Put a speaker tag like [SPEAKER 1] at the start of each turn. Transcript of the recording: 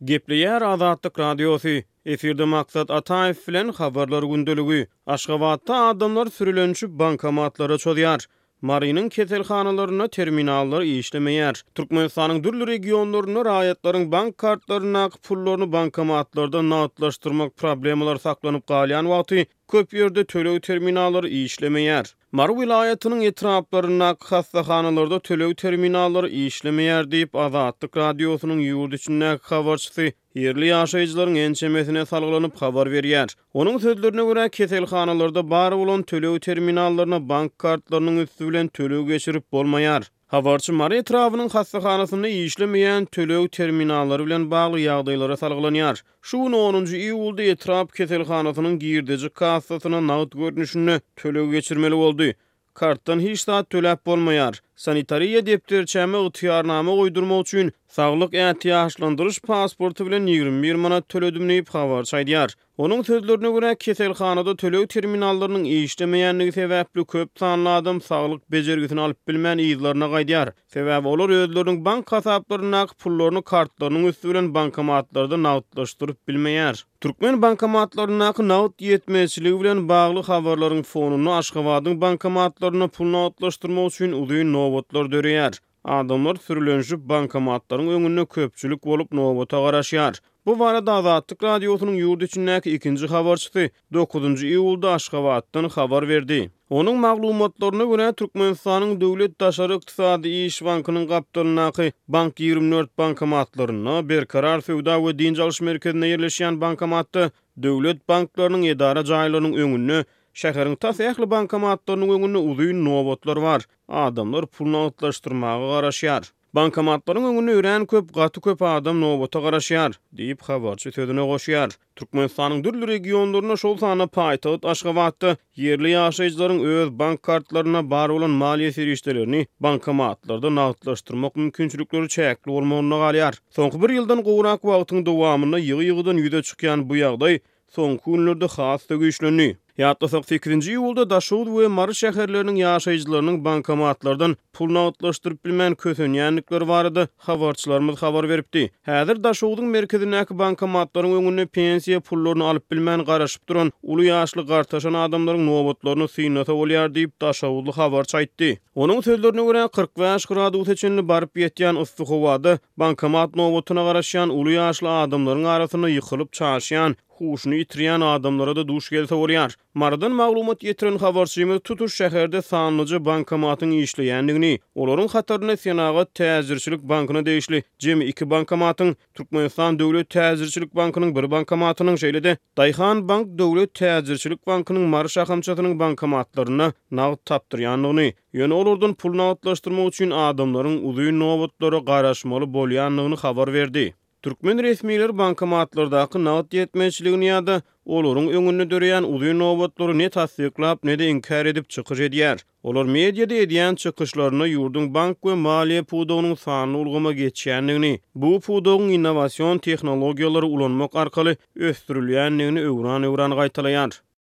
[SPEAKER 1] Gepleýär Azatlyk radiosu. Efirde maksat Ataev bilen habarlar gündölügi. Aşgabatda adamlar sürülenşip bankomatlara çodýar. Marynyň keselhanalaryna terminallar işlemeýär. Türkmenistanyň dürli regionlaryna raýatlaryň bank kartlaryna pullaryny bankomatlarda nagdlaşdyrmak problemalar saklanyp galýan wagty köp ýerde tölew terminallary işlemeýär. Mary vilayatynyň etraplaryna hassahanalarda tölew terminallary işlemeýär diýip Azatlyk radiosynyň ýurt içindäki habarçysy yerli ýaşaýjylaryň ençemesine salgylanyp habar berýär. Onuň sözlerine görä keselhanalarda bar bolan tölew terminallaryna bank kartlarynyň üstü bilen tölew geçirip bolmaýar. Habarçy Mary etrawynyň hassahanasyny işlemeýän tölew terminallary bilen bagly ýagdaýlara salgylanyar. Şu 10-njy iýulda etrap keselhanasynyň girdici kassasyna nagd görnüşini tölew geçirmeli boldy. Kartdan hiç saat töläp bolmaýar. Sanitariýa depterçäme ýetýärname goýdurmak üçin saglyk ähtiýaçlandyrys pasporty bilen 21 manat töledim diýip habar çaýdýar. Onuň sözlerine görä keselhanada tölew terminallarynyň işlemeýänligi sebäpli köp sanly adam saglyk bejergisini alyp bilmän ýyllaryna gaýdýar. Sebäbi olar özleriniň bank hasaplaryna pullaryny kartlarynyň üstü bilen bankomatlarda nagdlaşdyryp bilmeýär. Türkmen bankomatlaryna nagd ýetmezçiligi bilen bagly habarlaryň fonuny Aşgabatyň bankomatlaryna pul nagdlaşdyrmak üçin uzyň nowatlar döreýär. Adamlar sürülenşip bankomatlaryň öňünde köpçülik bolup nowata garaşýar. Bu barada Azatlyk radiosynyň ýurt içindäki ikinji habarçysy 9-njy iýulda Aşgabatdan habar berdi. Onuň maglumatlaryna görä Türkmenistanyň döwlet daşary ykdysady iş bankynyň gapdalynaky Bank 24 bankomatlaryna berkarar sowda we dinç alyş merkezine ýerleşýän bankomatda döwlet banklarynyň edara jaýlarynyň öňünde şäheriň tasyakly bankomatlarynyň öňünde uzyň nowatlar bar. Adamlar pul nagdlaşdyrmagy garaşýar. Bankomatlaryň öňünde ýören köp adam nowata garaşýar diýip habarçy sözüne goşýar. Türkmenistanyň dürli regionlaryna şol sany paýtagat Aşgabatda yerli ýaşaýjylaryň öz bank kartlaryna bar bolan maliýe serişdelerini bankomatlarda nagdlaşdyrmak mümkinçilikleri çäkli bolmagyna galýar. Soňky bir ýyldan gowrak wagtyň dowamyna ýygy-ýygydan ýüze çykýan bu ýagdaý soňky günlerde hasda güýçlendi. Ýatlasak 8-nji iýulda Daşowut we Mary şäherleriniň ýaşaýjylarynyň bankomatlardan pul nagdlaşdyryp bilmän kösenýänlikleri barady. Habarçylarymyz habar beripdi. Häzir Daşowutyň merkezindäki bankomatlaryň öňünde pensiýa pullaryny alyp bilmän garaşyp duran uly ýaşly gartaşan adamlaryň nowatlaryny syynata bolýar diýip Daşowutly habarçy aýtdy. Onuň sözlerine görä 45 gradus içinde baryp ýetýän yssyk howada bankomat nowatyna garaşýan uly ýaşly adamlaryň arasyna ýykylyp çaşýan huşunu ýitirýän adamlara da duş gelse bolýar. Mardan maglumat ýetiren habarçymyz tutuş şäherde sanlyjy bankomatyň işleýänligini, olaryň hataryna Senagat Täzirçilik bankyna degişli jemi 2 bankomatyň, Türkmenistan Döwlet Täzirçilik bankynyň bir bankomatynyň şeýlede Daýhan Bank Döwlet Täzirçilik bankynyň Mary şahamçatynyň bankomatlaryna nagd tapdyrýanlygyny, ýöne olardan pul nagdlaşdyrmak üçin adamlaryň uzyň nowatlara garaşmaly bolýanlygyny habar berdi. Türkmen resmiýetleri bankomatlardaky nagd ýetmezçiligini ýa-da olaryň öňünde döreýän uzyň nowatlary ne tasdiklap ne de inkar edip çykyş edýär. Olar mediada edýän çykyşlaryna ýurdun bank we maliýe pudowynyň sanyny ulgama geçýänligini, bu pudowyň innowasiýon tehnologiýalary ulanmak arkaly ösdürilýänligini öwran gaýtalaýar.